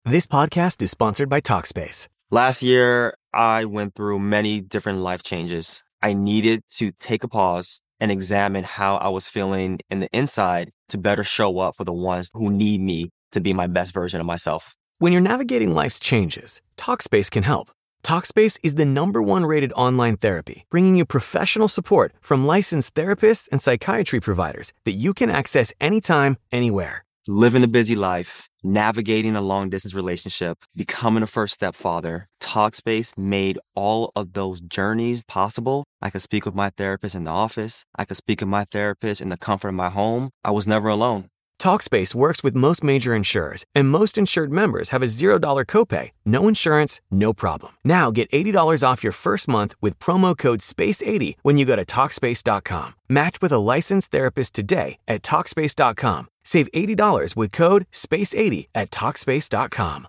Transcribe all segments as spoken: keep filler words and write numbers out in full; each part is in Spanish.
This podcast is sponsored by Talkspace. Last year, I went through many different life changes. I needed to take a pause and examine how I was feeling in the inside to better show up for the ones who need me to be my best version of myself. When you're navigating life's changes, Talkspace can help. Talkspace is the number one rated online therapy, bringing you professional support from licensed therapists and psychiatry providers that you can access anytime, anywhere. Living a busy life, navigating a long-distance relationship, becoming a first-step father, Talkspace made all of those journeys possible. I could speak with my therapist in the office. I could speak with my therapist in the comfort of my home. I was never alone. Talkspace works with most major insurers, and most insured members have a zero dollars copay. No insurance, no problem. Now get eighty dollars off your first month with promo code space eighty when you go to Talkspace dot com. Match with a licensed therapist today at Talkspace dot com. Save eighty dollars with code space eighty at Talkspace dot com.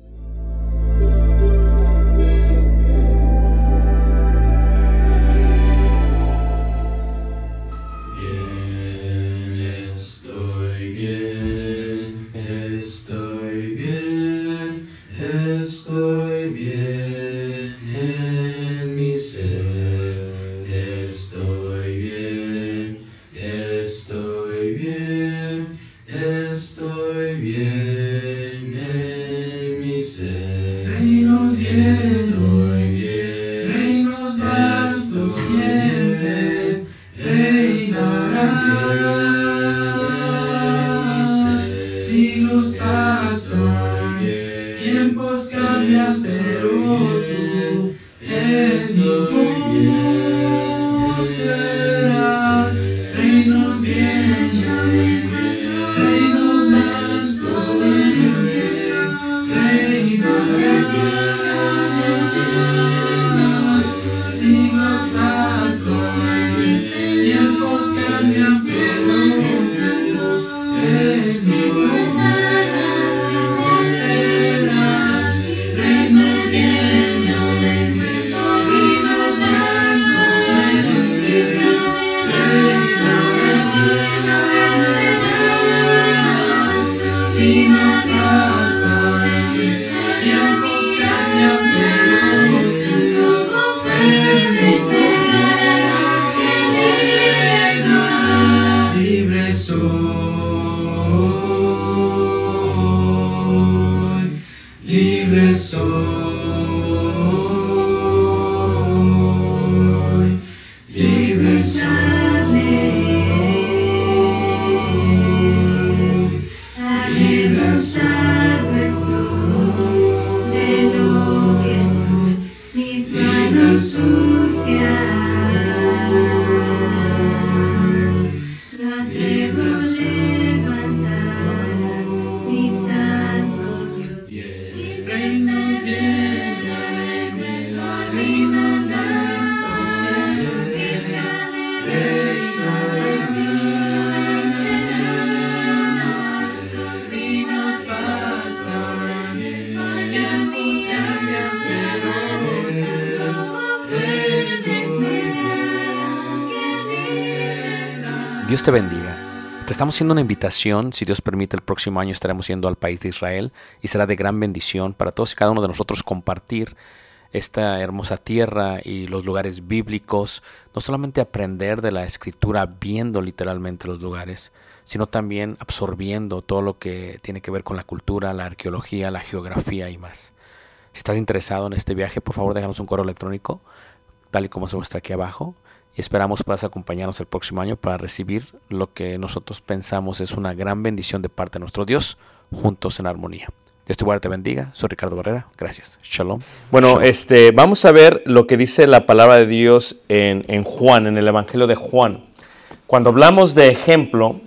Dios te bendiga. Te estamos haciendo una invitación. Si Dios permite, el próximo año estaremos yendo al país de Israel y será de gran bendición para todos y cada uno de nosotros compartir esta hermosa tierra y los lugares bíblicos. No solamente aprender de la Escritura viendo literalmente los lugares, sino también absorbiendo todo lo que tiene que ver con la cultura, la arqueología, la geografía y más. Si estás interesado en este viaje, por favor déjanos un correo electrónico, tal y como se muestra aquí abajo. Y esperamos puedas acompañarnos el próximo año para recibir lo que nosotros pensamos es una gran bendición de parte de nuestro Dios, juntos en armonía. Dios te guarde, te bendiga. Soy Ricardo Barrera. Gracias. Shalom. Bueno, Shalom. este, vamos a ver lo que dice la palabra de Dios en, en Juan, en el Evangelio de Juan. Cuando hablamos de ejemplo,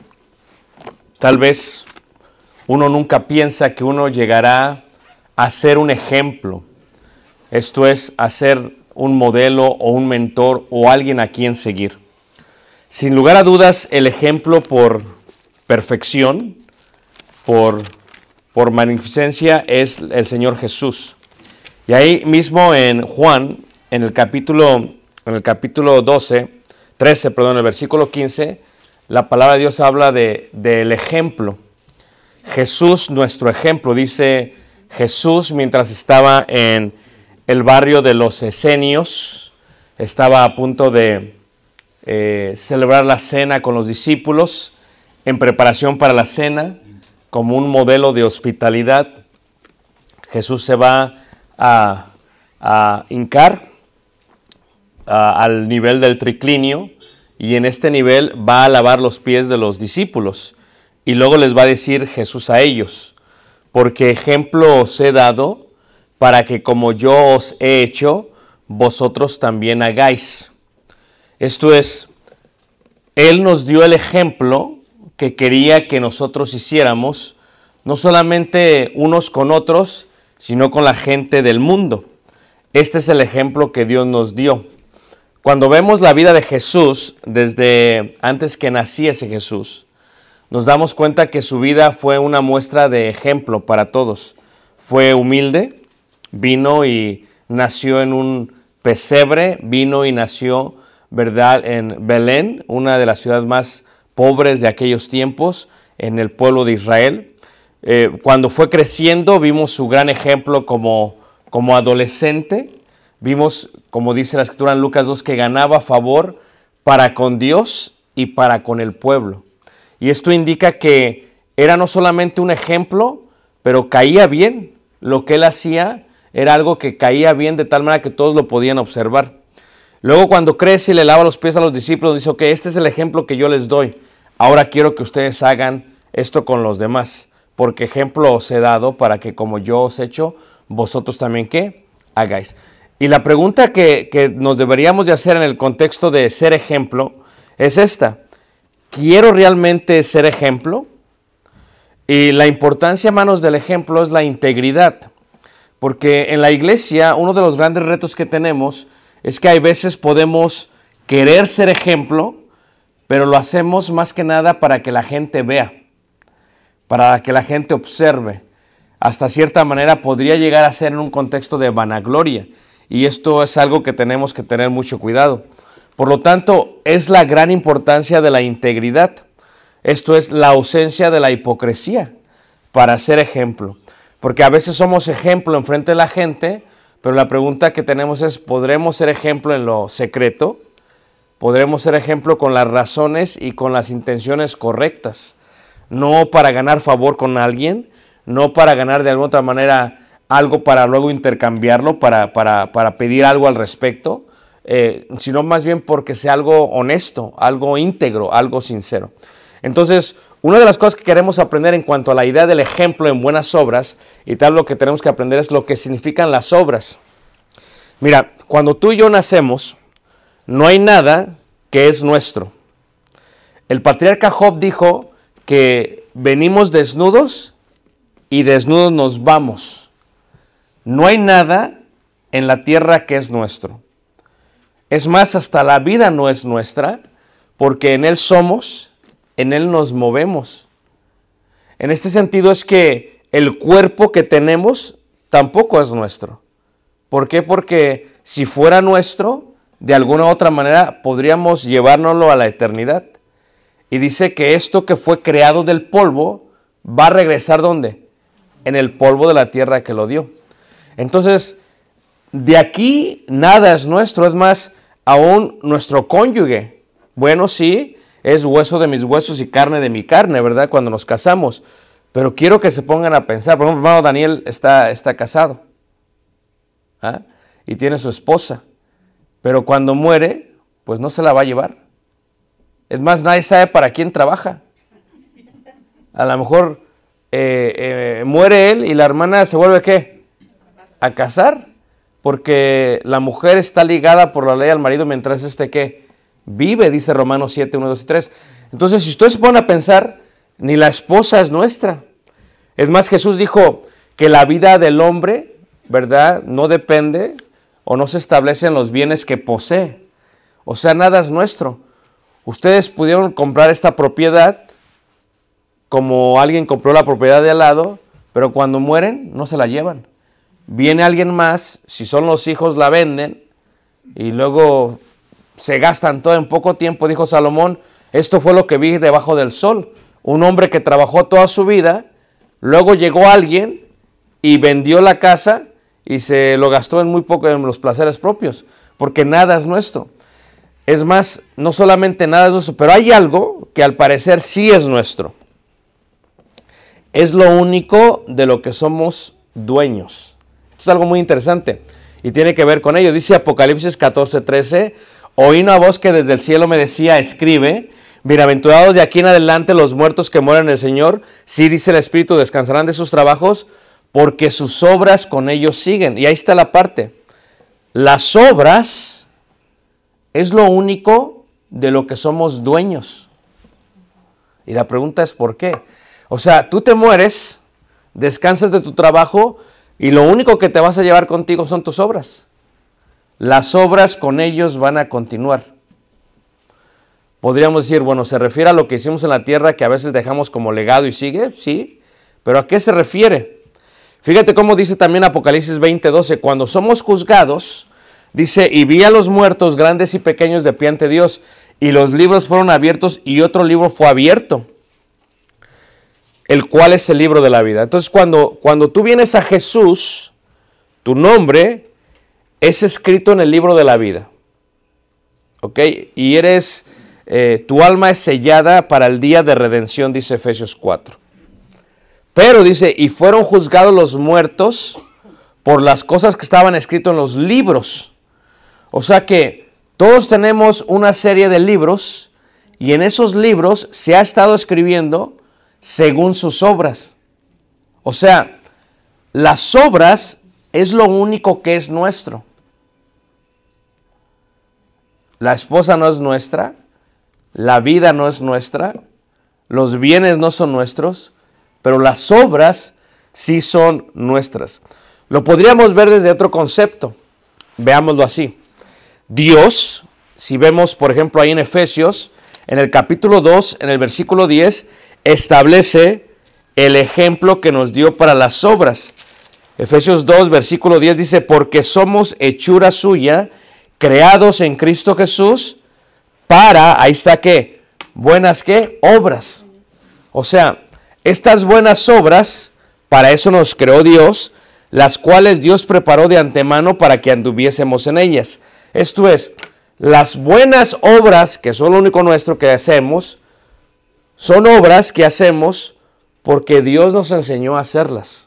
tal vez uno nunca piensa que uno llegará a ser un ejemplo. Esto es, a ser un modelo o un mentor o alguien a quien seguir. Sin lugar a dudas, el ejemplo por perfección, por, por magnificencia, es el Señor Jesús. Y ahí mismo en Juan, en el capítulo, en el capítulo doce, trece, perdón, el versículo quince, la palabra de Dios habla de, del ejemplo. Jesús, nuestro ejemplo, dice Jesús, mientras estaba en el barrio de los Esenios, estaba a punto de eh, celebrar la cena con los discípulos, en preparación para la cena, como un modelo de hospitalidad. Jesús se va a, a hincar a, al nivel del triclinio, y en este nivel va a lavar los pies de los discípulos. Y luego les va a decir Jesús a ellos: porque ejemplo os he dado, para que como yo os he hecho, vosotros también hagáis. Esto es, Él nos dio el ejemplo que quería que nosotros hiciéramos, no solamente unos con otros, sino con la gente del mundo. Este es el ejemplo que Dios nos dio. Cuando vemos la vida de Jesús, desde antes que naciese Jesús, nos damos cuenta que su vida fue una muestra de ejemplo para todos. Fue humilde, vino y nació en un pesebre, vino y nació, ¿verdad?, en Belén, una de las ciudades más pobres de aquellos tiempos, en el pueblo de Israel. Eh, cuando fue creciendo, vimos su gran ejemplo como, como adolescente. Vimos, como dice la Escritura en Lucas dos, que ganaba favor para con Dios y para con el pueblo. Y esto indica que era no solamente un ejemplo, pero caía bien. Lo que él hacía era algo que caía bien de tal manera que todos lo podían observar. Luego, cuando crece y le lava los pies a los discípulos, dice: ok, este es el ejemplo que yo les doy. Ahora quiero que ustedes hagan esto con los demás, porque ejemplo os he dado para que como yo os he hecho, vosotros también, ¿qué? Hagáis. Y la pregunta que, que nos deberíamos de hacer en el contexto de ser ejemplo es esta: ¿quiero realmente ser ejemplo? Y la importancia, hermanos, del ejemplo es la integridad. Porque en la iglesia, uno de los grandes retos que tenemos es que hay veces podemos querer ser ejemplo, pero lo hacemos más que nada para que la gente vea, para que la gente observe. Hasta cierta manera podría llegar a ser en un contexto de vanagloria. Y esto es algo que tenemos que tener mucho cuidado. Por lo tanto, es la gran importancia de la integridad. Esto es la ausencia de la hipocresía para ser ejemplo. Porque a veces somos ejemplo en frente de la gente, pero la pregunta que tenemos es: ¿podremos ser ejemplo en lo secreto? ¿Podremos ser ejemplo con las razones y con las intenciones correctas? No para ganar favor con alguien, no para ganar de alguna otra manera algo para luego intercambiarlo, para, para, para pedir algo al respecto, eh, sino más bien porque sea algo honesto, algo íntegro, algo sincero. Entonces, una de las cosas que queremos aprender en cuanto a la idea del ejemplo en buenas obras, y tal, lo que tenemos que aprender es lo que significan las obras. Mira, cuando tú y yo nacemos, no hay nada que es nuestro. El patriarca Job dijo que venimos desnudos y desnudos nos vamos. No hay nada en la tierra que es nuestro. Es más, hasta la vida no es nuestra, porque en Él somos, en Él nos movemos. En este sentido es que el cuerpo que tenemos tampoco es nuestro. ¿Por qué? Porque si fuera nuestro, de alguna u otra manera podríamos llevárnoslo a la eternidad. Y dice que esto que fue creado del polvo va a regresar ¿dónde? En el polvo de la tierra que lo dio. Entonces, de aquí nada es nuestro. Es más, aún nuestro cónyuge, bueno, sí, es hueso de mis huesos y carne de mi carne, ¿verdad? Cuando nos casamos. Pero quiero que se pongan a pensar. Por ejemplo, hermano Daniel está, está casado, ¿ah? Y tiene su esposa. Pero cuando muere, pues no se la va a llevar. Es más, nadie sabe para quién trabaja. A lo mejor eh, eh, muere él y la hermana se vuelve, ¿qué? A casar. Porque la mujer está ligada por la ley al marido mientras este, ¿qué? Vive, dice Romanos siete, uno, dos y tres. Entonces, si ustedes se ponen a pensar, ni la esposa es nuestra. Es más, Jesús dijo que la vida del hombre, ¿verdad?, no depende o no se establece en los bienes que posee. O sea, nada es nuestro. Ustedes pudieron comprar esta propiedad como alguien compró la propiedad de al lado, pero cuando mueren no se la llevan. Viene alguien más, si son los hijos la venden y luego se gastan todo en poco tiempo. Dijo Salomón: esto fue lo que vi debajo del sol. Un hombre que trabajó toda su vida, luego llegó alguien y vendió la casa y se lo gastó en muy poco en los placeres propios, porque nada es nuestro. Es más, no solamente nada es nuestro, pero hay algo que al parecer sí es nuestro. Es lo único de lo que somos dueños. Esto es algo muy interesante y tiene que ver con ello. Dice Apocalipsis catorce trece, oí una voz que desde el cielo me decía, escribe, bienaventurados de aquí en adelante los muertos que mueren en el Señor, sí dice el Espíritu, descansarán de sus trabajos, porque sus obras con ellos siguen. Y ahí está la parte. Las obras es lo único de lo que somos dueños. Y la pregunta es ¿por qué? O sea, tú te mueres, descansas de tu trabajo y lo único que te vas a llevar contigo son tus obras. Las obras con ellos van a continuar. Podríamos decir, bueno, ¿se refiere a lo que hicimos en la tierra que a veces dejamos como legado y sigue? Sí, pero ¿a qué se refiere? Fíjate cómo dice también Apocalipsis veinte doce, cuando somos juzgados, dice, y vi a los muertos grandes y pequeños de pie ante Dios, y los libros fueron abiertos, y otro libro fue abierto, el cual es el libro de la vida. Entonces, cuando, cuando tú vienes a Jesús, tu nombre es escrito en el libro de la vida. ¿Ok? Y eres, eh, tu alma es sellada para el día de redención, dice Efesios cuatro. Pero dice, y fueron juzgados los muertos por las cosas que estaban escritas en los libros. O sea que todos tenemos una serie de libros y en esos libros se ha estado escribiendo según sus obras. O sea, las obras es lo único que es nuestro. La esposa no es nuestra, la vida no es nuestra, los bienes no son nuestros, pero las obras sí son nuestras. Lo podríamos ver desde otro concepto. Veámoslo así. Dios, si vemos por ejemplo ahí en Efesios, en el capítulo dos, en el versículo diez, establece el ejemplo que nos dio para las obras. Efesios dos, versículo diez dice, porque somos hechura suya, creados en Cristo Jesús, para, ahí está qué, buenas qué, obras. O sea, estas buenas obras, para eso nos creó Dios, las cuales Dios preparó de antemano para que anduviésemos en ellas. Esto es, las buenas obras, que son lo único nuestro que hacemos, son obras que hacemos porque Dios nos enseñó a hacerlas.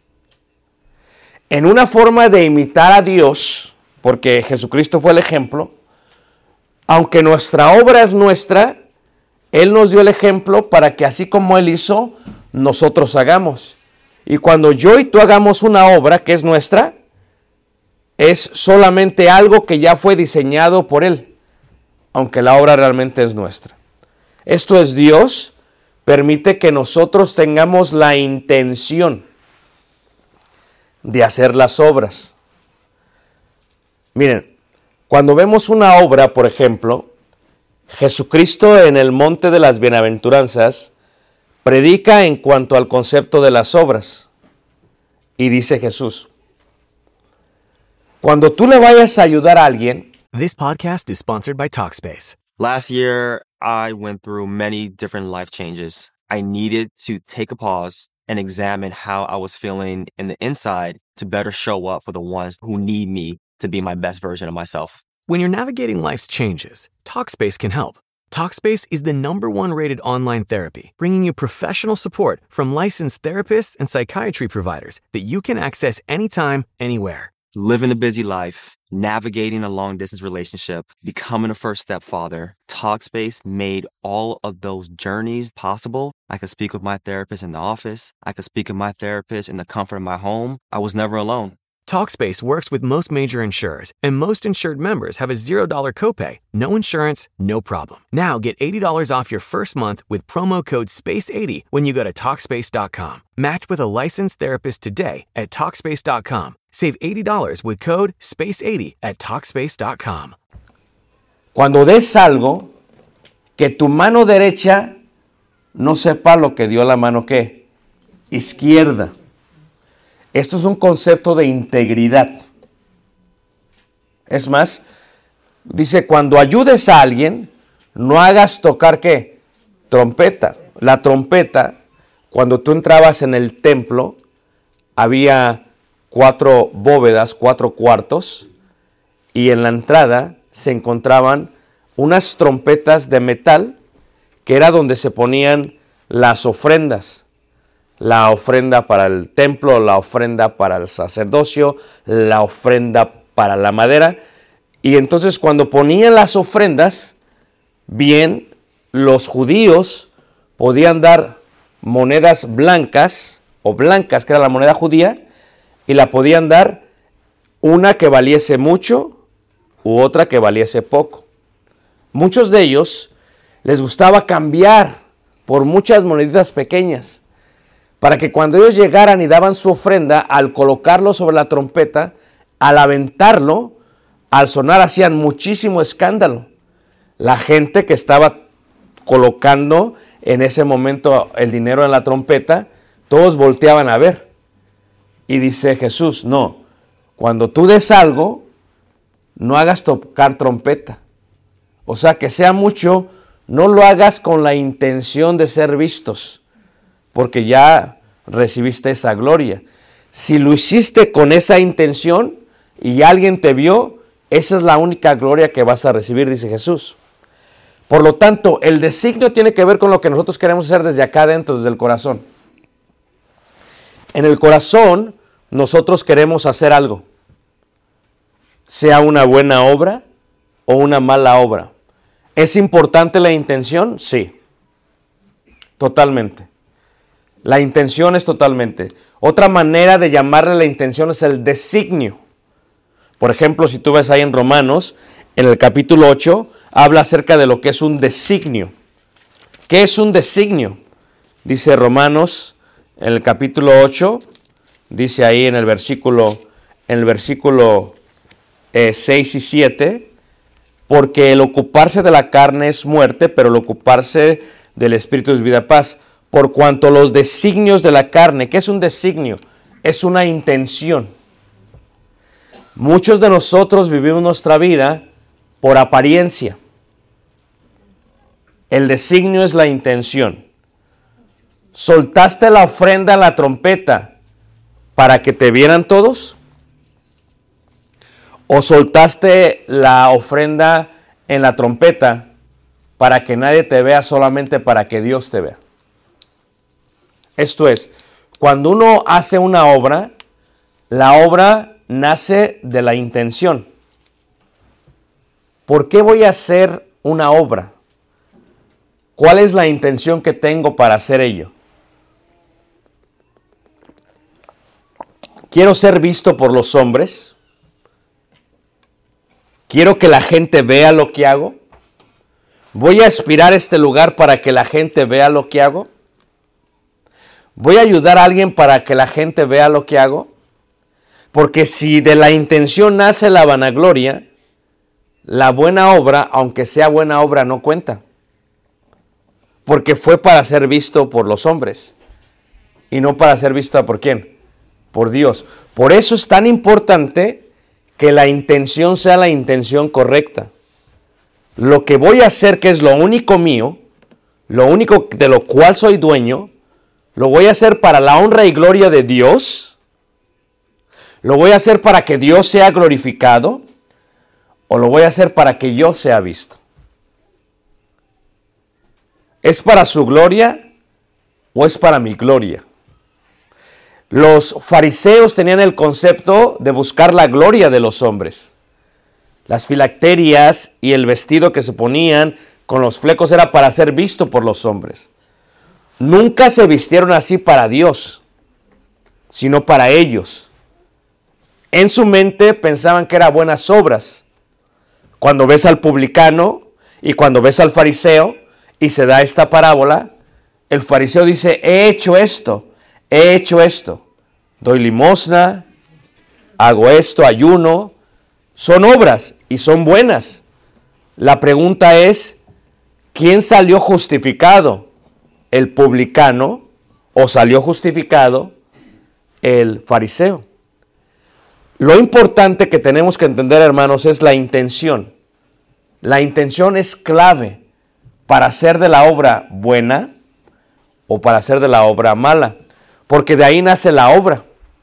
En una forma de imitar a Dios, porque Jesucristo fue el ejemplo, aunque nuestra obra es nuestra, Él nos dio el ejemplo para que así como Él hizo, nosotros hagamos. Y cuando yo y tú hagamos una obra que es nuestra, es solamente algo que ya fue diseñado por Él, aunque la obra realmente es nuestra. Esto es, Dios permite que nosotros tengamos la intención de hacer las obras. Miren, cuando vemos una obra, por ejemplo, Jesucristo en el Monte de las Bienaventuranzas predica en cuanto al concepto de las obras. Y dice Jesús, cuando tú le vayas a ayudar a alguien. This podcast is sponsored by Talkspace. Last year, I went through many different life changes. I needed to take a pause and examine how I was feeling in the inside to better show up for the ones who need me to be my best version of myself. When you're navigating life's changes, Talkspace can help. Talkspace is the number one rated online therapy, bringing you professional support from licensed therapists and psychiatry providers that you can access anytime, anywhere. Living a busy life, navigating a long-distance relationship, becoming a first-step father, Talkspace made all of those journeys possible. I could speak with my therapist in the office. I could speak with my therapist in the comfort of my home. I was never alone. Talkspace works with most major insurers, and most insured members have a zero dollars copay. No insurance, no problem. Now get eighty dollars off your first month with promo code space eighty when you go to Talkspace dot com. Match with a licensed therapist today at Talkspace dot com. Save eighty dollars with code space eighty at Talkspace dot com. Cuando des algo, que tu mano derecha no sepa lo que dio la mano ¿qué? Izquierda. Esto es un concepto de integridad. Es más, dice, cuando ayudes a alguien, no hagas tocar ¿qué? Trompeta. La trompeta, cuando tú entrabas en el templo, había cuatro bóvedas, cuatro cuartos, y en la entrada se encontraban unas trompetas de metal, que era donde se ponían las ofrendas. La ofrenda para el templo, la ofrenda para el sacerdocio, la ofrenda para la madera. Y entonces cuando ponían las ofrendas, bien, los judíos podían dar monedas blancas, o blancas, que era la moneda judía, y la podían dar una que valiese mucho u otra que valiese poco. Muchos de ellos les gustaba cambiar por muchas moneditas pequeñas, para que cuando ellos llegaran y daban su ofrenda, al colocarlo sobre la trompeta, al aventarlo, al sonar hacían muchísimo escándalo. La gente que estaba colocando en ese momento el dinero en la trompeta, todos volteaban a ver. Y dice Jesús, no, cuando tú des algo, no hagas tocar trompeta. O sea, que sea mucho, no lo hagas con la intención de ser vistos, porque ya recibiste esa gloria. Si lo hiciste con esa intención y alguien te vio, esa es la única gloria que vas a recibir, dice Jesús. Por lo tanto, el designio tiene que ver con lo que nosotros queremos hacer desde acá adentro, desde el corazón. En el corazón, nosotros queremos hacer algo, sea una buena obra o una mala obra. ¿Es importante la intención? Sí, totalmente. La intención es totalmente. Otra manera de llamarle la intención es el designio. Por ejemplo, si tú ves ahí en Romanos, en el capítulo ocho, habla acerca de lo que es un designio. ¿Qué es un designio? Dice Romanos, en el capítulo ocho, dice ahí en el versículo, en el versículo eh, seis y siete, porque el ocuparse de la carne es muerte, pero el ocuparse del Espíritu es vida y paz. Por cuanto los designios de la carne, ¿qué es un designio? Es una intención. Muchos de nosotros vivimos nuestra vida por apariencia. El designio es la intención. ¿Soltaste la ofrenda en la trompeta para que te vieran todos? ¿O soltaste la ofrenda en la trompeta para que nadie te vea, solamente para que Dios te vea? Esto es, cuando uno hace una obra, la obra nace de la intención. ¿Por qué voy a hacer una obra? ¿Cuál es la intención que tengo para hacer ello? ¿Quiero ser visto por los hombres? ¿Quiero que la gente vea lo que hago? ¿Voy a aspirar a este lugar para que la gente vea lo que hago? ¿Voy a ayudar a alguien para que la gente vea lo que hago? Porque si de la intención nace la vanagloria, la buena obra, aunque sea buena obra, no cuenta. Porque fue para ser visto por los hombres y no para ser vista por quién, por Dios. Por eso es tan importante que la intención sea la intención correcta. Lo que voy a hacer, que es lo único mío, lo único de lo cual soy dueño, lo voy a hacer para la honra y gloria de Dios. ¿Lo voy a hacer para que Dios sea glorificado? ¿O lo voy a hacer para que yo sea visto? ¿Es para su gloria o es para mi gloria? Los fariseos tenían el concepto de buscar la gloria de los hombres. Las filacterias y el vestido que se ponían con los flecos era para ser visto por los hombres. Nunca se vistieron así para Dios, sino para ellos. En su mente pensaban que eran buenas obras. Cuando ves al publicano y cuando ves al fariseo y se da esta parábola, el fariseo dice, he hecho esto, he hecho esto. Doy limosna, hago esto, ayuno. Son obras y son buenas. La pregunta es, ¿quién salió justificado? ¿El publicano o salió justificado el fariseo? Lo importante que tenemos que entender, hermanos, es la intención. La intención es clave para hacer de la obra buena o para hacer de la obra mala, porque de ahí nace la obra.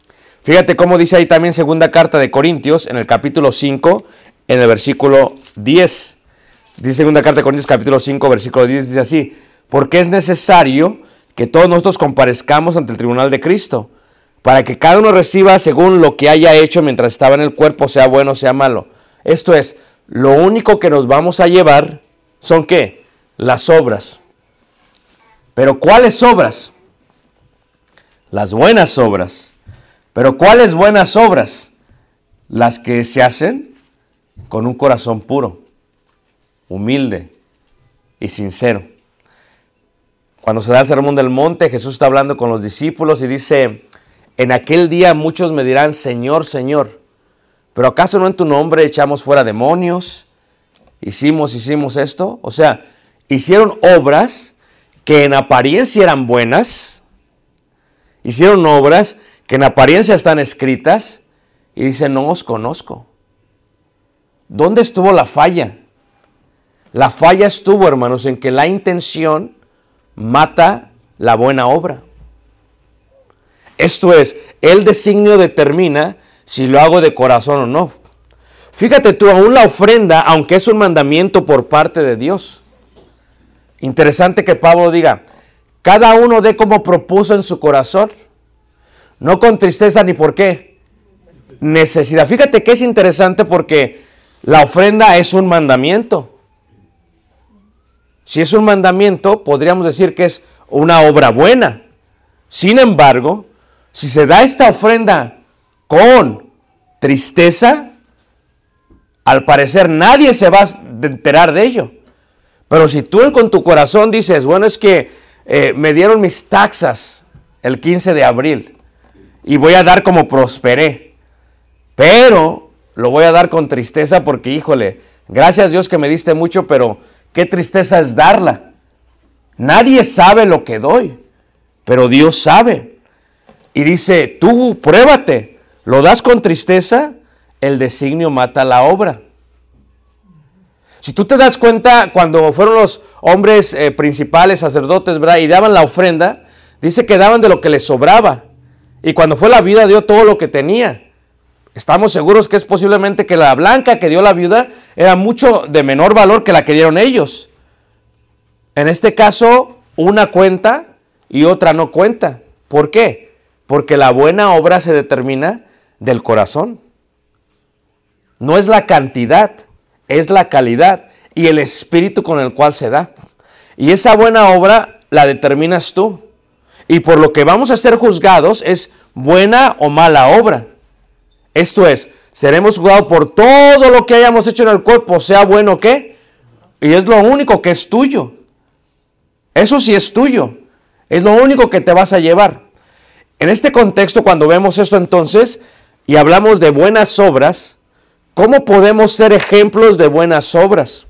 Fíjate cómo dice ahí también segunda carta de Corintios, en el capítulo cinco, en el versículo diez. Dice segunda carta de Corintios, capítulo cinco, versículo diez, dice así: porque es necesario que todos nosotros comparezcamos ante el tribunal de Cristo, para que cada uno reciba según lo que haya hecho mientras estaba en el cuerpo, sea bueno o sea malo. Esto es, lo único que nos vamos a llevar son ¿qué? Las obras. ¿Pero cuáles obras? Las buenas obras. ¿Pero cuáles buenas obras? Las que se hacen con un corazón puro, humilde y sincero. Cuando se da el sermón del monte, Jesús está hablando con los discípulos y dice: en aquel día muchos me dirán, Señor, Señor, ¿pero acaso no en tu nombre echamos fuera demonios? Hicimos, hicimos esto. O sea, hicieron obras que en apariencia eran buenas. Hicieron obras que en apariencia están escritas. Y dicen, no os conozco. ¿Dónde estuvo la falla? La falla estuvo, hermanos, en que la intención mata la buena obra. Esto es, el designio determina si lo hago de corazón o no. Fíjate tú, aún la ofrenda, aunque es un mandamiento por parte de Dios. Interesante que Pablo diga, cada uno dé como propuso en su corazón, no con tristeza ni por qué, necesidad. Fíjate que es interesante porque la ofrenda es un mandamiento. Si es un mandamiento, podríamos decir que es una obra buena. Sin embargo, si se da esta ofrenda con tristeza, al parecer nadie se va a enterar de ello. Pero si tú con tu corazón dices, bueno, es que eh, me dieron mis taxas el quince de abril y voy a dar como prosperé, pero lo voy a dar con tristeza porque, híjole, gracias a Dios que me diste mucho, pero qué tristeza es darla. Nadie sabe lo que doy, pero Dios sabe. Y dice, tú pruébate, lo das con tristeza, el designio mata la obra. Si tú te das cuenta, cuando fueron los hombres eh, principales, sacerdotes, ¿verdad?, y daban la ofrenda, dice que daban de lo que les sobraba. Y cuando fue la viuda, dio todo lo que tenía. Estamos seguros que es posiblemente que la blanca que dio la viuda era mucho de menor valor que la que dieron ellos. En este caso, una cuenta y otra no cuenta. ¿Por qué? Porque la buena obra se determina del corazón. No es la cantidad, es la calidad y el espíritu con el cual se da. Y esa buena obra la determinas tú. Y por lo que vamos a ser juzgados es buena o mala obra. Esto es, seremos juzgados por todo lo que hayamos hecho en el cuerpo, sea bueno o qué. Y es lo único que es tuyo. Eso sí es tuyo. Es lo único que te vas a llevar. En este contexto, cuando vemos esto entonces, y hablamos de buenas obras, ¿cómo podemos ser ejemplos de buenas obras?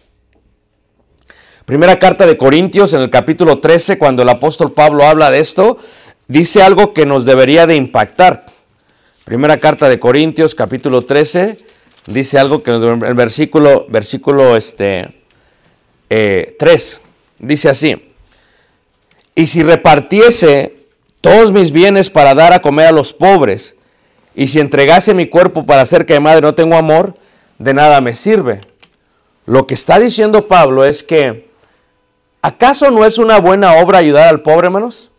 Primera carta de Corintios, en el capítulo trece, cuando el apóstol Pablo habla de esto, dice algo que nos debería de impactar. Primera carta de Corintios, capítulo trece, dice algo que en el versículo, versículo este, eh, tres, dice así: y si repartiese todos mis bienes para dar a comer a los pobres, y si entregase mi cuerpo para hacer quemado y no tengo amor, de nada me sirve. Lo que está diciendo Pablo es que, ¿acaso no es una buena obra ayudar al pobre, hermanos?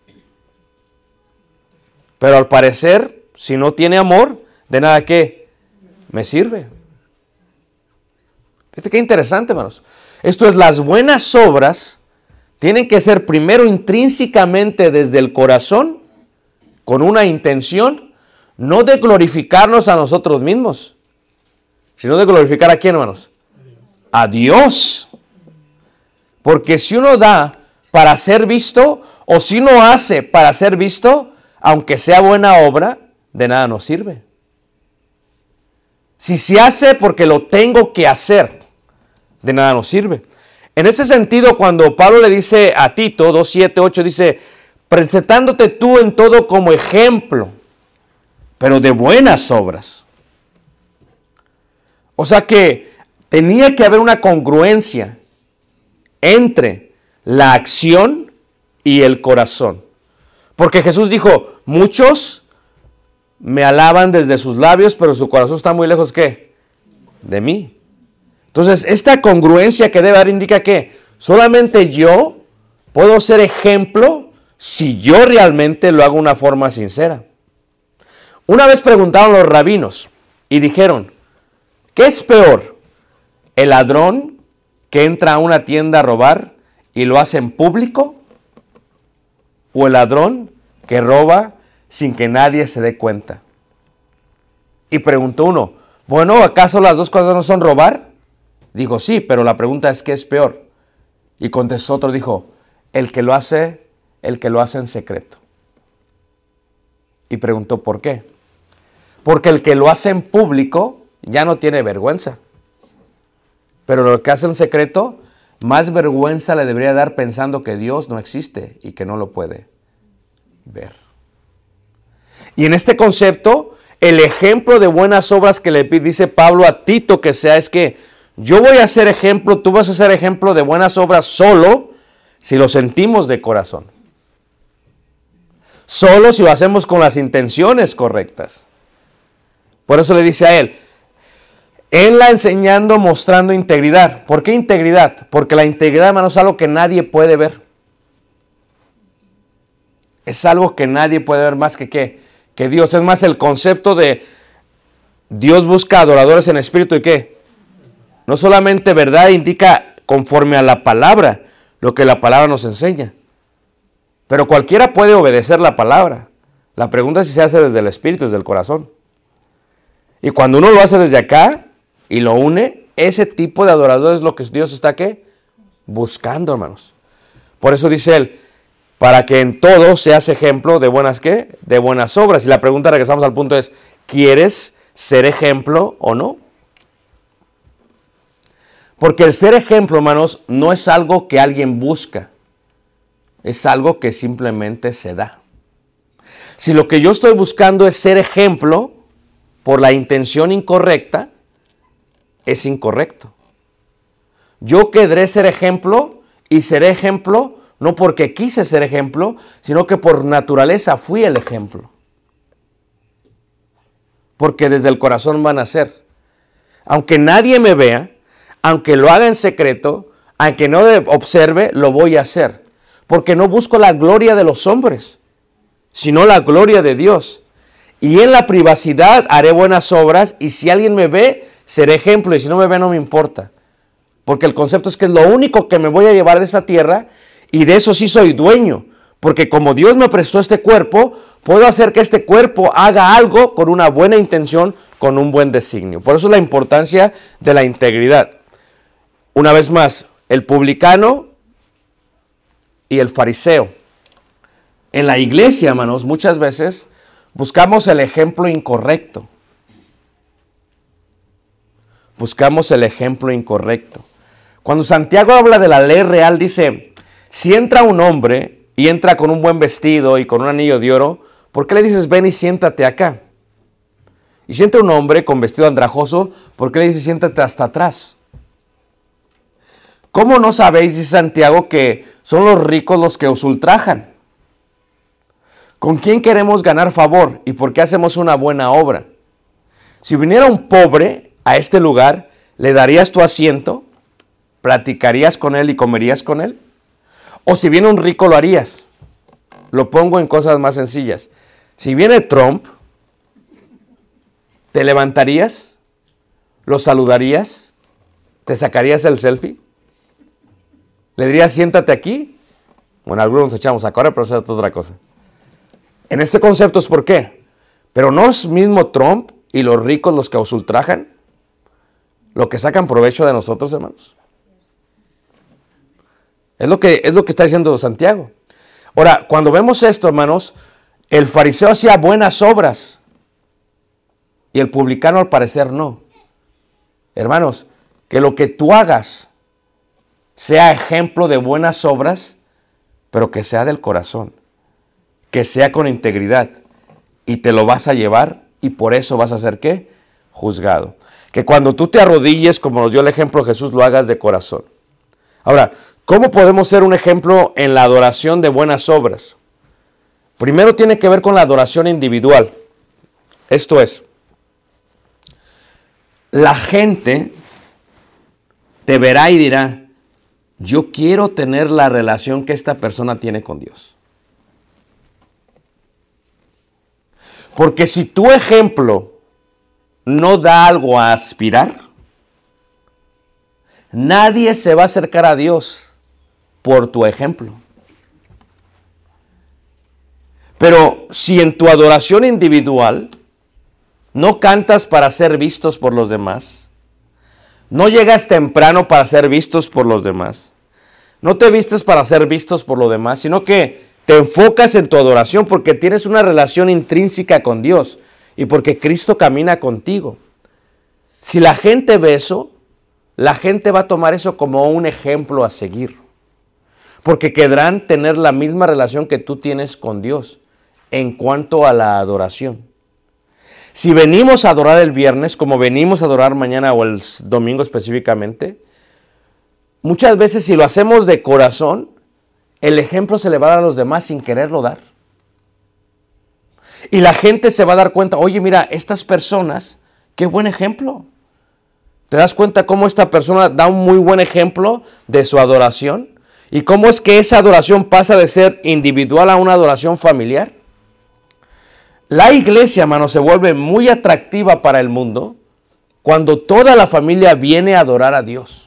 Pero al parecer, si no tiene amor, de nada que me sirve. Fíjate qué interesante, hermanos. Esto es, las buenas obras tienen que ser primero intrínsecamente desde el corazón, con una intención, no de glorificarnos a nosotros mismos, sino de glorificar a quién, hermanos? A Dios. Porque si uno da para ser visto, o si uno hace para ser visto, aunque sea buena obra, de nada nos sirve. Si se hace porque lo tengo que hacer, de nada nos sirve. En ese sentido, cuando Pablo le dice a Tito dos, siete, ocho, dice, presentándote tú en todo como ejemplo, pero de buenas obras. O sea que tenía que haber una congruencia entre la acción y el corazón. Porque Jesús dijo, muchos me alaban desde sus labios, pero su corazón está muy lejos, ¿qué? De mí. Entonces, esta congruencia que debe dar indica que solamente yo puedo ser ejemplo si yo realmente lo hago de una forma sincera. Una vez preguntaron los rabinos y dijeron, ¿qué es peor? ¿El ladrón que entra a una tienda a robar y lo hace en público? ¿O el ladrón que roba sin que nadie se dé cuenta? Y preguntó uno, bueno, ¿acaso las dos cosas no son robar? Dijo, sí, pero la pregunta es, ¿qué es peor? Y contestó otro, dijo, el que lo hace, el que lo hace en secreto. Y preguntó, ¿por qué? Porque el que lo hace en público ya no tiene vergüenza. Pero lo que hace en secreto, más vergüenza le debería dar pensando que Dios no existe y que no lo puede ver. Y en este concepto, el ejemplo de buenas obras que le dice Pablo a Tito que sea es que yo voy a ser ejemplo, tú vas a ser ejemplo de buenas obras solo si lo sentimos de corazón. Solo si lo hacemos con las intenciones correctas. Por eso le dice a él, en la enseñando mostrando integridad. ¿Por qué integridad? Porque la integridad, hermano, es algo que nadie puede ver. Es algo que nadie puede ver más que qué, que Dios. Es más, el concepto de Dios busca adoradores en espíritu y qué. No solamente verdad indica conforme a la palabra, lo que la palabra nos enseña. Pero cualquiera puede obedecer la palabra. La pregunta es si se hace desde el espíritu, desde el corazón. Y cuando uno lo hace desde acá y lo une, ese tipo de adorador es lo que Dios está ¿qué? Buscando, hermanos. Por eso dice él, para que en todo seas ejemplo de buenas ¿qué? De buenas obras. Y la pregunta, regresamos al punto, es, ¿quieres ser ejemplo o no? Porque el ser ejemplo, hermanos, no es algo que alguien busca. Es algo que simplemente se da. Si lo que yo estoy buscando es ser ejemplo por la intención incorrecta, es incorrecto. Yo querré ser ejemplo y seré ejemplo no porque quise ser ejemplo, sino que por naturaleza fui el ejemplo. Porque desde el corazón van a ser. Aunque nadie me vea, aunque lo haga en secreto, aunque no observe, lo voy a hacer. Porque no busco la gloria de los hombres, sino la gloria de Dios. Y en la privacidad haré buenas obras, y si alguien me ve, seré ejemplo, y si no me ve, no me importa. Porque el concepto es que es lo único que me voy a llevar de esta tierra, y de eso sí soy dueño. Porque como Dios me prestó este cuerpo, puedo hacer que este cuerpo haga algo con una buena intención, con un buen designio. Por eso es la importancia de la integridad. Una vez más, el publicano y el fariseo. En la iglesia, hermanos, muchas veces buscamos el ejemplo incorrecto. Buscamos el ejemplo incorrecto. Cuando Santiago habla de la ley real, dice, si entra un hombre y entra con un buen vestido y con un anillo de oro, ¿por qué le dices, ven y siéntate acá? Y si entra un hombre con vestido andrajoso, ¿por qué le dices, siéntate hasta atrás? ¿Cómo no sabéis, dice Santiago, que son los ricos los que os ultrajan? ¿Con quién queremos ganar favor y por qué hacemos una buena obra? Si viniera un pobre a este lugar, ¿le darías tu asiento? ¿Platicarías con él y comerías con él? O si viene un rico, ¿lo harías? Lo pongo en cosas más sencillas. Si viene Trump, ¿te levantarías? ¿Lo saludarías? ¿Te sacarías el selfie? ¿Le dirías, siéntate aquí? Bueno, algunos nos echamos a correr, pero eso es otra cosa. En este concepto es por qué. Pero ¿no es mismo Trump y los ricos los que os ultrajan? ¿Lo que sacan provecho de nosotros, hermanos? Es lo que, es lo que está diciendo Santiago. Ahora, cuando vemos esto, hermanos, el fariseo hacía buenas obras y el publicano al parecer no. Hermanos, que lo que tú hagas sea ejemplo de buenas obras, pero que sea del corazón, que sea con integridad, y te lo vas a llevar, y por eso vas a ser, ¿qué? Juzgado. Que cuando tú te arrodilles, como nos dio el ejemplo Jesús, lo hagas de corazón. Ahora, ¿cómo podemos ser un ejemplo en la adoración de buenas obras? Primero tiene que ver con la adoración individual. Esto es, la gente te verá y dirá, yo quiero tener la relación que esta persona tiene con Dios. Porque si tu ejemplo no da algo a aspirar, nadie se va a acercar a Dios por tu ejemplo. Pero si en tu adoración individual no cantas para ser vistos por los demás, no llegas temprano para ser vistos por los demás, no te vistes para ser vistos por los demás, sino que te enfocas en tu adoración porque tienes una relación intrínseca con Dios y porque Cristo camina contigo. Si la gente ve eso, la gente va a tomar eso como un ejemplo a seguir, porque querrán tener la misma relación que tú tienes con Dios en cuanto a la adoración. Si venimos a adorar el viernes, como venimos a adorar mañana o el domingo específicamente, muchas veces si lo hacemos de corazón, el ejemplo se le va a dar a los demás sin quererlo dar. Y la gente se va a dar cuenta, oye, mira, estas personas, qué buen ejemplo. ¿Te das cuenta cómo esta persona da un muy buen ejemplo de su adoración? ¿Y cómo es que esa adoración pasa de ser individual a una adoración familiar? La iglesia, hermano, se vuelve muy atractiva para el mundo cuando toda la familia viene a adorar a Dios.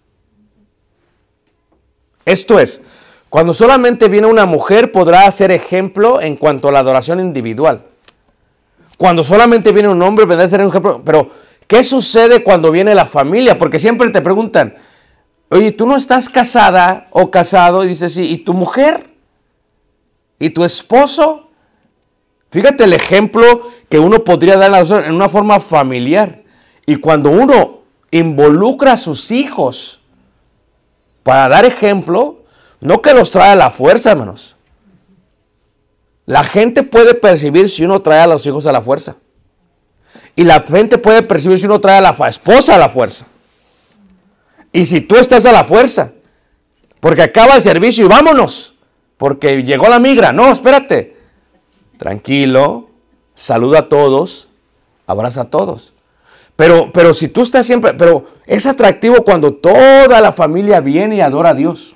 Esto es, cuando solamente viene una mujer podrá hacer ejemplo en cuanto a la adoración individual. Cuando solamente viene un hombre vendrá a ser un ejemplo. Pero, ¿qué sucede cuando viene la familia? Porque siempre te preguntan, oye, ¿tú no estás casada o casado? Y dices, sí, ¿y tu mujer? ¿Y tu esposo? Fíjate el ejemplo que uno podría dar en una forma familiar. Y cuando uno involucra a sus hijos para dar ejemplo, no que los trae a la fuerza, hermanos. La gente puede percibir si uno trae a los hijos a la fuerza. Y la gente puede percibir si uno trae a la esposa a la fuerza. Y si tú estás a la fuerza, porque acaba el servicio y vámonos, porque llegó la migra. No, espérate. Tranquilo, saluda a todos, abraza a todos. Pero, pero si tú estás siempre, pero es atractivo cuando toda la familia viene y adora a Dios.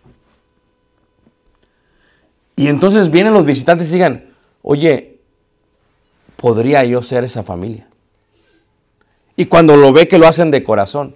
Y entonces vienen los visitantes y digan, oye, ¿podría yo ser esa familia? Y cuando lo ve que lo hacen de corazón.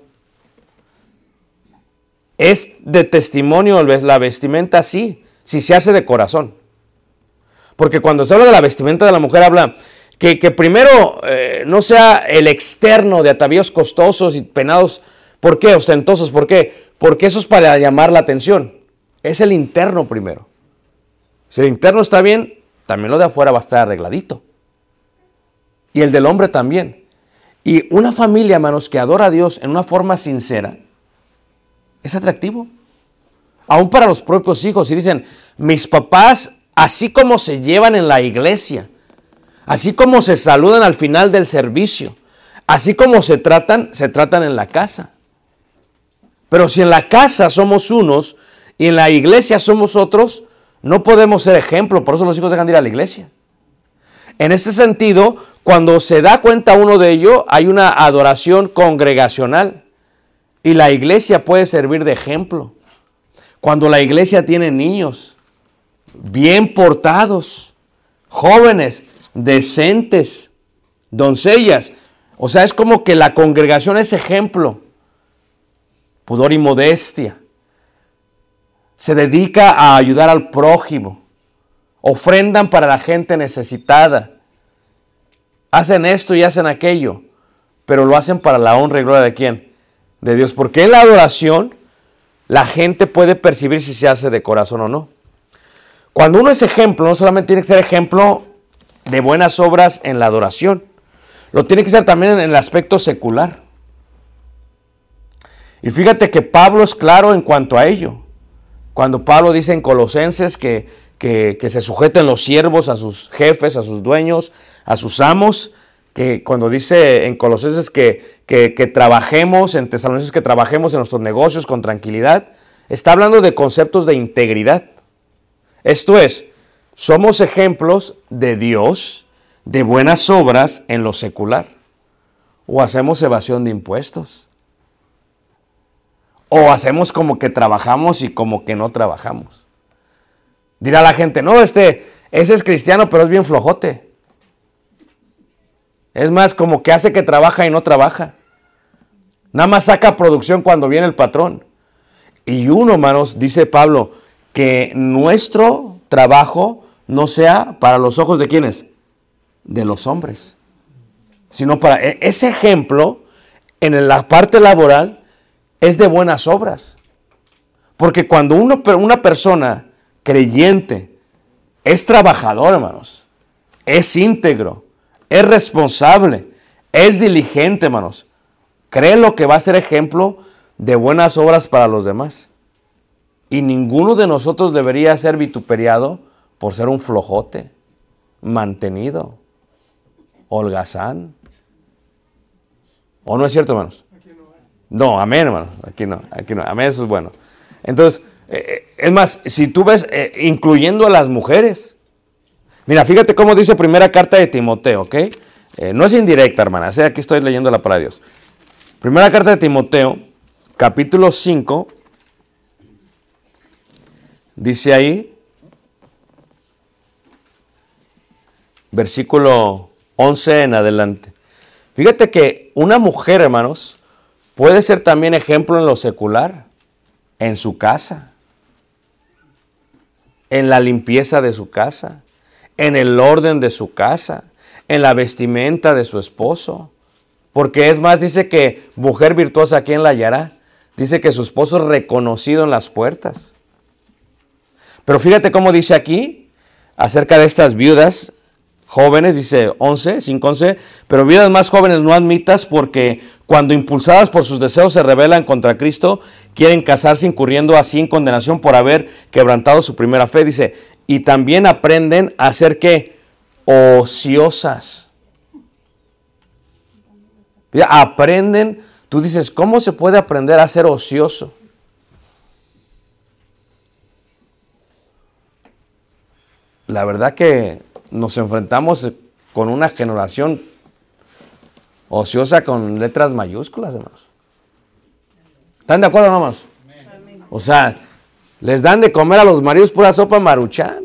Es de testimonio la vestimenta, sí, si se hace de corazón. Porque cuando se habla de la vestimenta de la mujer, habla que, que primero eh, no sea el externo de atavíos costosos y penados. ¿Por qué? Ostentosos. ¿Por qué? Porque eso es para llamar la atención. Es el interno primero. Si el interno está bien, también lo de afuera va a estar arregladito. Y el del hombre también. Y una familia, hermanos, que adora a Dios en una forma sincera, es atractivo. Aún para los propios hijos. Y dicen, mis papás, así como se llevan en la iglesia, así como se saludan al final del servicio, así como se tratan, se tratan en la casa. Pero si en la casa somos unos y en la iglesia somos otros, no podemos ser ejemplo. Por eso los hijos dejan de ir a la iglesia. En ese sentido, cuando se da cuenta uno de ello, hay una adoración congregacional. Y la iglesia puede servir de ejemplo. Cuando la iglesia tiene niños bien portados, jóvenes, decentes, doncellas. O sea, es como que la congregación es ejemplo. Pudor y modestia. Se dedica a ayudar al prójimo. Ofrendan para la gente necesitada. Hacen esto y hacen aquello. Pero lo hacen para la honra y gloria de ¿quién? De Dios. Porque en la adoración la gente puede percibir si se hace de corazón o no. Cuando uno es ejemplo, no solamente tiene que ser ejemplo de buenas obras en la adoración. Lo tiene que ser también en el aspecto secular. Y fíjate que Pablo es claro en cuanto a ello. Cuando Pablo dice en Colosenses que, que, que se sujeten los siervos a sus jefes, a sus dueños, a sus amos, que cuando dice en Colosenses que, que, que trabajemos, en Tesalonicenses que trabajemos en nuestros negocios con tranquilidad, está hablando de conceptos de integridad. Esto es, somos ejemplos de Dios, de buenas obras en lo secular. O hacemos evasión de impuestos. O hacemos como que trabajamos y como que no trabajamos. Dirá la gente, no, este, ese es cristiano, pero es bien flojote. Es más, como que hace que trabaja y no trabaja. Nada más saca producción cuando viene el patrón. Y uno, hermanos, dice Pablo, que nuestro trabajo no sea para los ojos de ¿quiénes? De los hombres. Sino para ese ejemplo, en la parte laboral, es de buenas obras. Porque cuando uno, una persona creyente es trabajador, hermanos, es íntegro, es responsable, es diligente, hermanos, cree lo que va a ser ejemplo de buenas obras para los demás. Y ninguno de nosotros debería ser vituperiado por ser un flojote, mantenido, holgazán. ¿O no es cierto, hermanos? No, amén, hermano. Aquí no, aquí no. Amén, eso es bueno. Entonces, eh, es más, si tú ves, eh, incluyendo a las mujeres. Mira, fíjate cómo dice primera carta de Timoteo, ¿ok? Eh, no es indirecta, hermana. O sea, aquí estoy leyendo la palabra de Dios. Primera carta de Timoteo, capítulo cinco. Dice ahí, versículo once en adelante. Fíjate que una mujer, hermanos, puede ser también ejemplo en lo secular, en su casa, en la limpieza de su casa, en el orden de su casa, en la vestimenta de su esposo. Porque es más, dice que mujer virtuosa, ¿quién la hallará? Dice que su esposo es reconocido en las puertas. Pero fíjate cómo dice aquí, acerca de estas viudas jóvenes, dice once, cinco, once, pero viudas más jóvenes no admitas porque cuando impulsadas por sus deseos se rebelan contra Cristo, quieren casarse incurriendo así en condenación por haber quebrantado su primera fe, dice, y también aprenden a ser ¿qué? Ociosas. Mira, aprenden, tú dices, ¿cómo se puede aprender a ser ocioso? La verdad que nos enfrentamos con una generación ociosa con letras mayúsculas, hermanos. ¿Están de acuerdo, no, hermanos? O sea, les dan de comer a los maridos pura sopa Maruchan.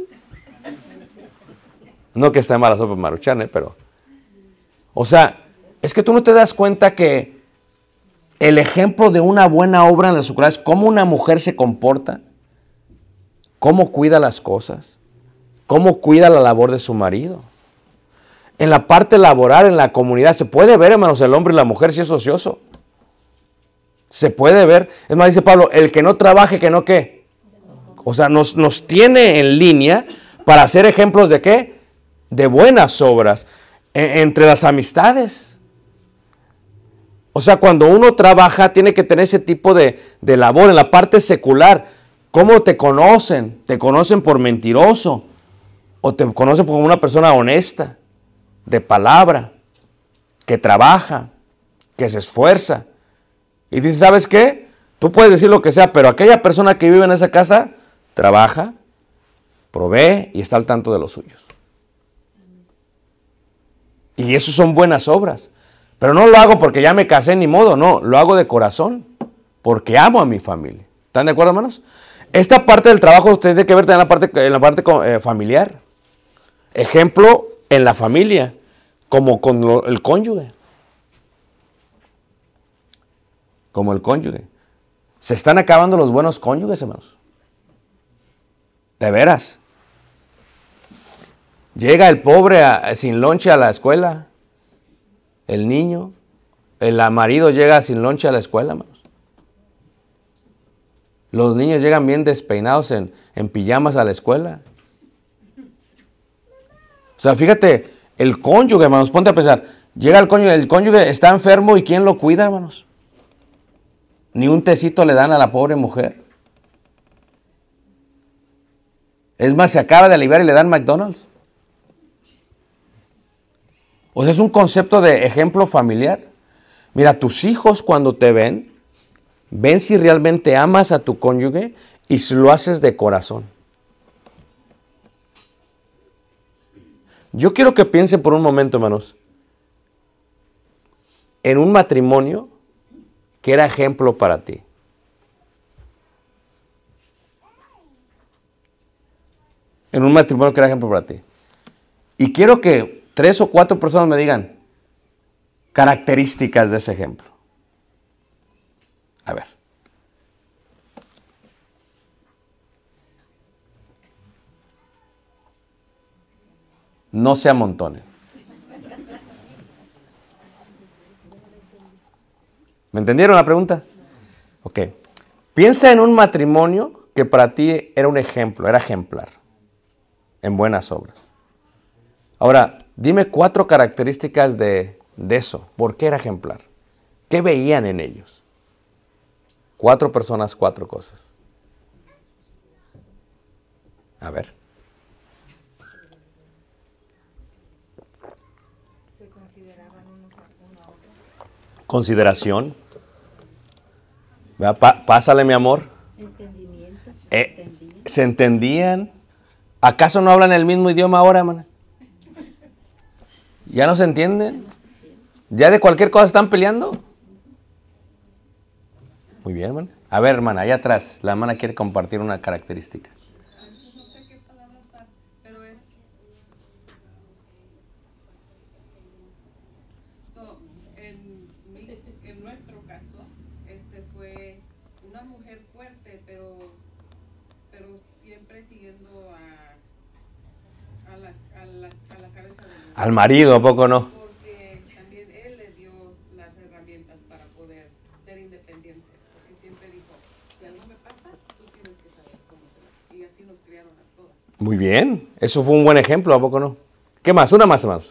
No que esté mala sopa Maruchan, ¿eh? Pero, o sea, es que tú no te das cuenta que el ejemplo de una buena obra en la secular es cómo una mujer se comporta, cómo cuida las cosas, cómo cuida la labor de su marido. En la parte laboral, en la comunidad, se puede ver, hermanos, el hombre y la mujer si es ocioso. Se puede ver. Es más, dice Pablo, el que no trabaje, que no qué. O sea, nos, nos tiene en línea para hacer ejemplos de qué. De buenas obras. E- entre las amistades. O sea, cuando uno trabaja, tiene que tener ese tipo de, de labor. En la parte secular, ¿cómo te conocen? ¿Te conocen por mentiroso? ¿O te conocen como una persona honesta? De palabra, que trabaja, que se esfuerza. Y dice, ¿sabes qué? Tú puedes decir lo que sea, pero aquella persona que vive en esa casa, trabaja, provee y está al tanto de los suyos. Y eso son buenas obras. Pero no lo hago porque ya me casé ni modo, no, lo hago de corazón, porque amo a mi familia. ¿Están de acuerdo, hermanos? Esta parte del trabajo tiene que ver en la parte, en la parte eh, familiar. Ejemplo, en la familia, como con lo, el cónyuge. Como el cónyuge. Se están acabando los buenos cónyuges, hermanos. De veras. Llega el pobre a, sin lonche a la escuela. El niño. El marido llega sin lonche a la escuela, hermanos. Los niños llegan bien despeinados en, en pijamas a la escuela. O sea, fíjate, el cónyuge, hermanos, ponte a pensar. Llega el cónyuge, el cónyuge está enfermo y ¿quién lo cuida, hermanos? Ni un tecito le dan a la pobre mujer. Es más, se acaba de aliviar y le dan McDonald's. O sea, es un concepto de ejemplo familiar. Mira, tus hijos cuando te ven, ven si realmente amas a tu cónyuge y si lo haces de corazón. Yo quiero que piensen por un momento, hermanos, en un matrimonio que era ejemplo para ti. En un matrimonio que era ejemplo para ti. Y quiero que tres o cuatro personas me digan características de ese ejemplo. A ver. No se amontonen. ¿Me entendieron la pregunta? Ok. Piensa en un matrimonio que para ti era un ejemplo, era ejemplar, en buenas obras. Ahora, dime cuatro características de, de eso. ¿Por qué era ejemplar? ¿Qué veían en ellos? Cuatro personas, cuatro cosas. A ver. Se consideraban unos a uno a otro. Consideración. Pa- pásale, mi amor. Entendimiento. Se Eh, entendían. ¿Se entendían? ¿Acaso no hablan el mismo idioma ahora, hermana? ¿Ya no se entienden? ¿Ya de cualquier cosa están peleando? Muy bien, hermana. A ver, hermana, allá atrás, la hermana quiere compartir una característica. No sé qué palabra usar, pero es... So, en, mi, en nuestro caso, este fue una mujer fuerte, pero, pero siempre siguiendo a, a, la, a, la, a la cabeza de Dios. Al marido, ¿a poco no? Porque también él le dio las herramientas para poder ser independiente. Porque siempre dijo, si algo me pasa, tú tienes que saber cómo hacerlo. Y así nos criaron a todas. Muy bien. Eso fue un buen ejemplo, ¿a poco no? ¿Qué más? Una más, hermanos.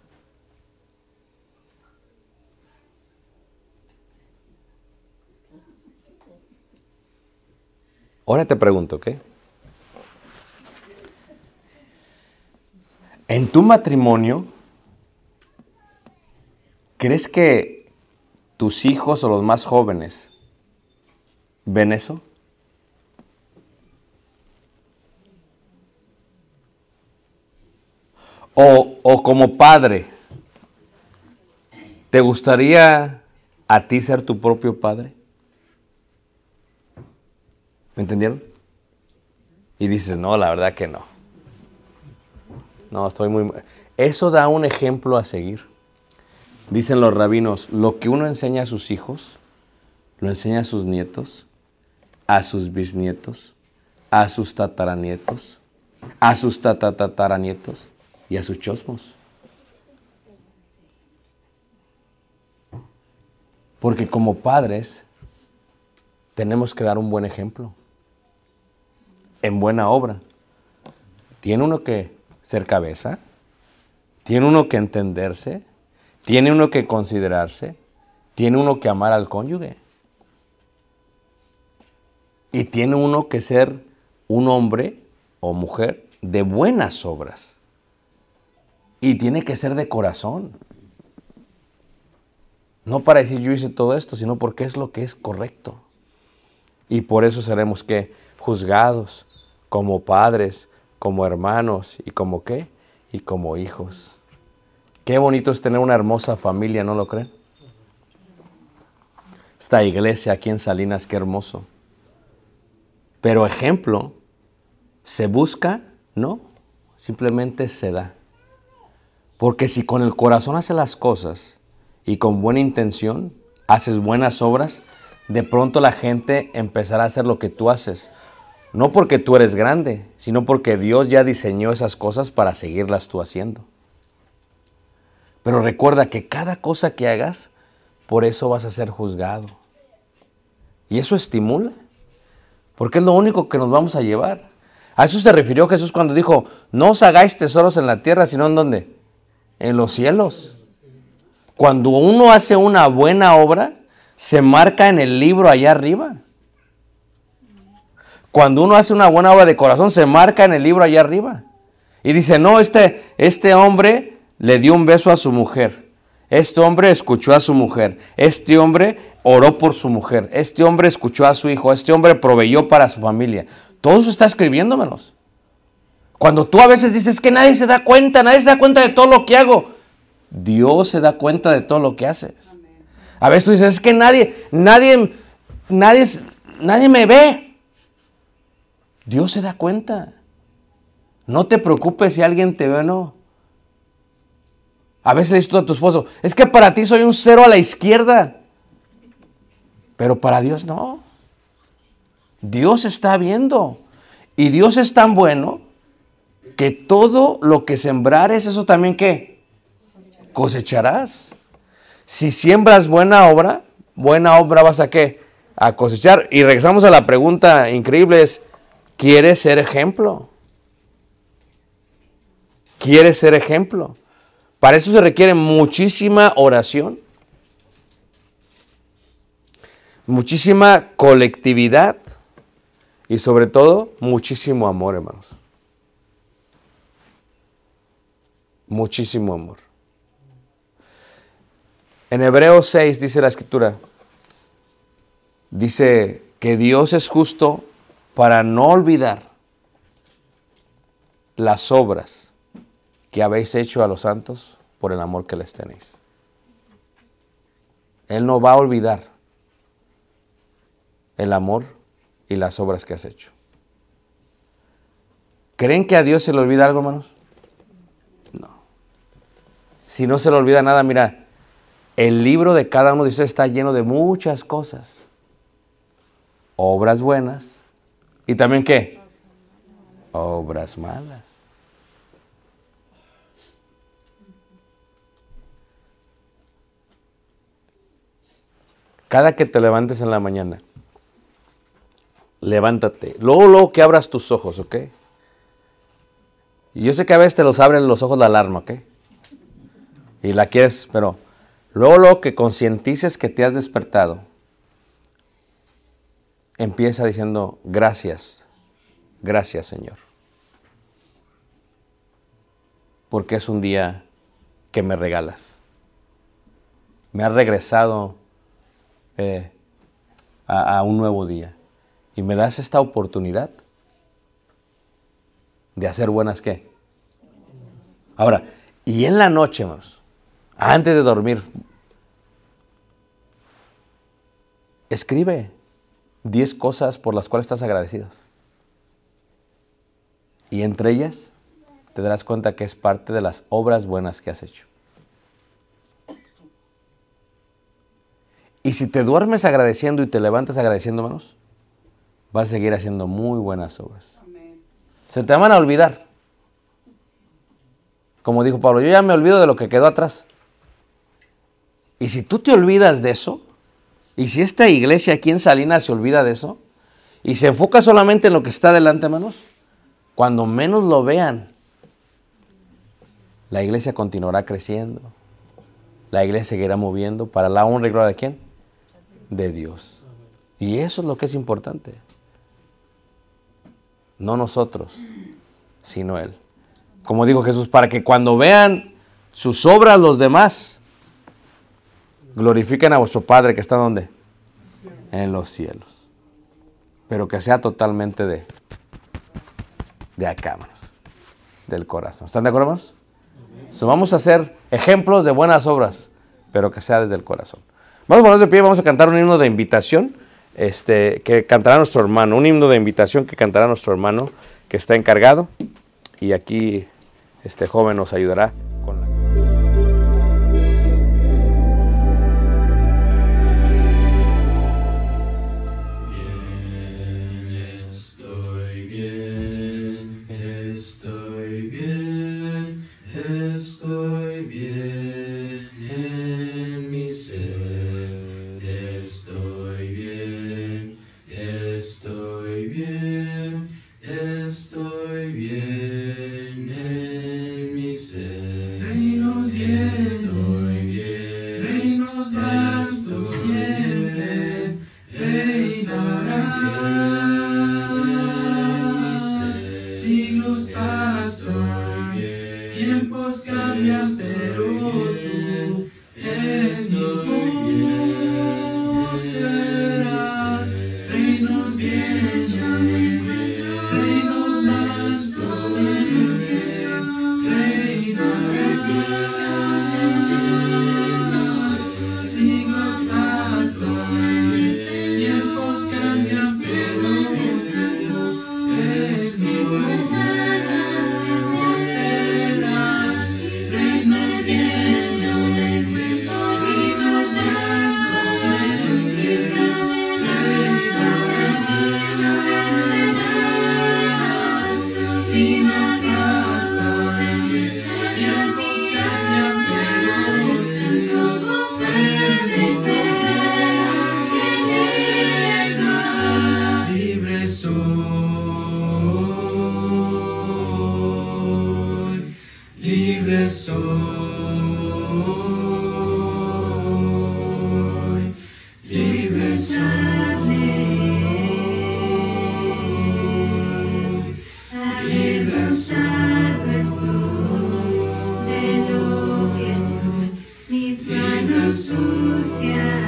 Ahora te pregunto, ¿qué? En tu matrimonio, ¿crees que tus hijos o los más jóvenes ven eso? O, o como padre, ¿te gustaría a ti ser tu propio padre? ¿Me entendieron? Y dices, no, la verdad que no. No, estoy muy... Eso da un ejemplo a seguir. Dicen los rabinos, lo que uno enseña a sus hijos, lo enseña a sus nietos, a sus bisnietos, a sus tataranietos, a sus tatatataranietos y a sus chosmos. Porque como padres tenemos que dar un buen ejemplo, en buena obra. Tiene uno que ser cabeza, tiene uno que entenderse, tiene uno que considerarse, tiene uno que amar al cónyuge. Y tiene uno que ser un hombre o mujer de buenas obras. Y tiene que ser de corazón. No para decir yo hice todo esto, sino porque es lo que es correcto. Y por eso seremos ¿qué? Juzgados como padres, como hermanos y como ¿qué? Y como hijos. Qué bonito es tener una hermosa familia, ¿no lo creen? Esta iglesia aquí en Salinas, qué hermoso. Pero ejemplo, ¿se busca? No, simplemente se da. Porque si con el corazón haces las cosas y con buena intención haces buenas obras, de pronto la gente empezará a hacer lo que tú haces. No porque tú eres grande, sino porque Dios ya diseñó esas cosas para seguirlas tú haciendo. Pero recuerda que cada cosa que hagas, por eso vas a ser juzgado. Y eso estimula, porque es lo único que nos vamos a llevar. A eso se refirió Jesús cuando dijo, no os hagáis tesoros en la tierra, sino ¿en dónde? En los cielos. Cuando uno hace una buena obra, se marca en el libro allá arriba. Cuando uno hace una buena obra de corazón, se marca en el libro allá arriba. Y dice, no, este, este hombre le dio un beso a su mujer. Este hombre escuchó a su mujer. Este hombre oró por su mujer. Este hombre escuchó a su hijo. Este hombre proveyó para su familia. Todo eso está escribiendo, hermanos. Cuando tú a veces dices que nadie se da cuenta, nadie se da cuenta de todo lo que hago, Dios se da cuenta de todo lo que haces. A veces tú dices, es que nadie, nadie, nadie, nadie me ve. Dios se da cuenta. No te preocupes si alguien te ve o no. A veces le dices tú a tu esposo, es que para ti soy un cero a la izquierda. Pero para Dios no. Dios está viendo. Y Dios es tan bueno que todo lo que sembrares, eso también ¿qué? Cosecharás. Si siembras buena obra, buena obra vas a ¿qué? A cosechar. Y regresamos a la pregunta increíble es, ¿quieres ser ejemplo? ¿Quieres ser ejemplo? Para eso se requiere muchísima oración, muchísima colectividad y sobre todo muchísimo amor, hermanos. Muchísimo amor. En Hebreos seis dice la Escritura, dice que Dios es justo para no olvidar las obras que habéis hecho a los santos por el amor que les tenéis. Él no va a olvidar el amor y las obras que has hecho. ¿Creen que a Dios se le olvida algo, hermanos? No. Si no se le olvida nada, mira, el libro de cada uno de ustedes está lleno de muchas cosas. Obras buenas. ¿Y también qué? Obras malas. Cada que te levantes en la mañana, levántate. Luego, luego que abras tus ojos, ¿ok? Y yo sé que a veces te los abren los ojos la alarma, ¿ok? Y la quieres, pero luego, luego que concientices que te has despertado, empieza diciendo, gracias, gracias Señor. Porque es un día que me regalas. Me has regresado eh, a, a un nuevo día. Y me das esta oportunidad de hacer buenas, ¿qué? Ahora, y en la noche, hermanos, antes de dormir, escribe diez cosas por las cuales estás agradecidas. Y entre ellas te darás cuenta que es parte de las obras buenas que has hecho. Y si te duermes agradeciendo y te levantas agradeciendo, hermanos, vas a seguir haciendo muy buenas obras. Amén. Se te van a olvidar. Como dijo Pablo, yo ya me olvido de lo que quedó atrás. Y si tú te olvidas de eso, y si esta iglesia aquí en Salinas se olvida de eso, y se enfoca solamente en lo que está delante, hermanos, cuando menos lo vean, la iglesia continuará creciendo. La iglesia seguirá moviendo para la honra y gloria de ¿quién? De Dios. Y eso es lo que es importante. No nosotros, sino Él. Como dijo Jesús, para que cuando vean sus obras los demás, glorifiquen a vuestro Padre que está ¿dónde? En los cielos. Pero que sea totalmente de, de acá, hermanos, del corazón. ¿Están de acuerdo, hermanos? So, vamos a hacer ejemplos de buenas obras, pero que sea desde el corazón. Vamos a ponernos de pie, vamos a cantar un himno de invitación este, que cantará nuestro hermano, un himno de invitación que cantará nuestro hermano que está encargado, y aquí este joven nos ayudará con la... Estoy bien en mi ser, estoy bien, estoy bien, estoy bien en mi ser. Reinos bien, estoy bien, reinos vastos siempre, reinarás, siglos pasan, tiempos cambian, pero tú es mismo serás. Reinos bien, reinos vastos siempre. sucias.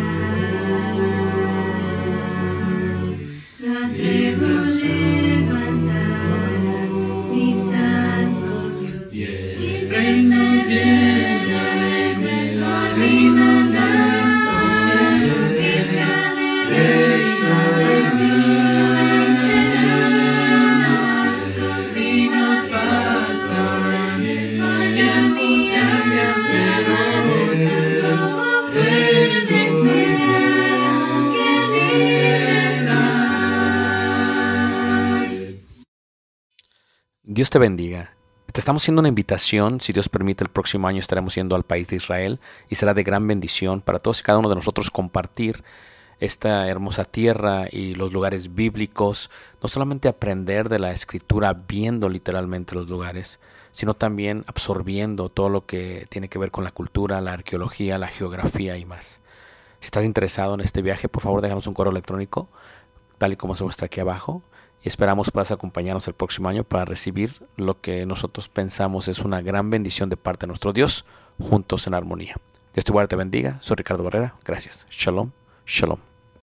La tribu levantará, mi santo Dios, y reinos bienes en la hermandad, Señor, que se alegra destino venceremos, si nos pasan, fallamos, cambios, pero descanso, verdes serás, y Dios te bendiga. Te estamos haciendo una invitación. Si Dios permite, el próximo año estaremos yendo al país de Israel y será de gran bendición para todos y cada uno de nosotros compartir esta hermosa tierra y los lugares bíblicos. No solamente aprender de la escritura viendo literalmente los lugares, sino también absorbiendo todo lo que tiene que ver con la cultura, la arqueología, la geografía y más. Si estás interesado en este viaje, por favor déjanos un correo electrónico, tal y como se muestra aquí abajo. Y esperamos puedas acompañarnos el próximo año para recibir lo que nosotros pensamos es una gran bendición de parte de nuestro Dios, juntos en armonía. Dios te guarde, te bendiga. Soy Ricardo Barrera. Gracias. Shalom. Shalom.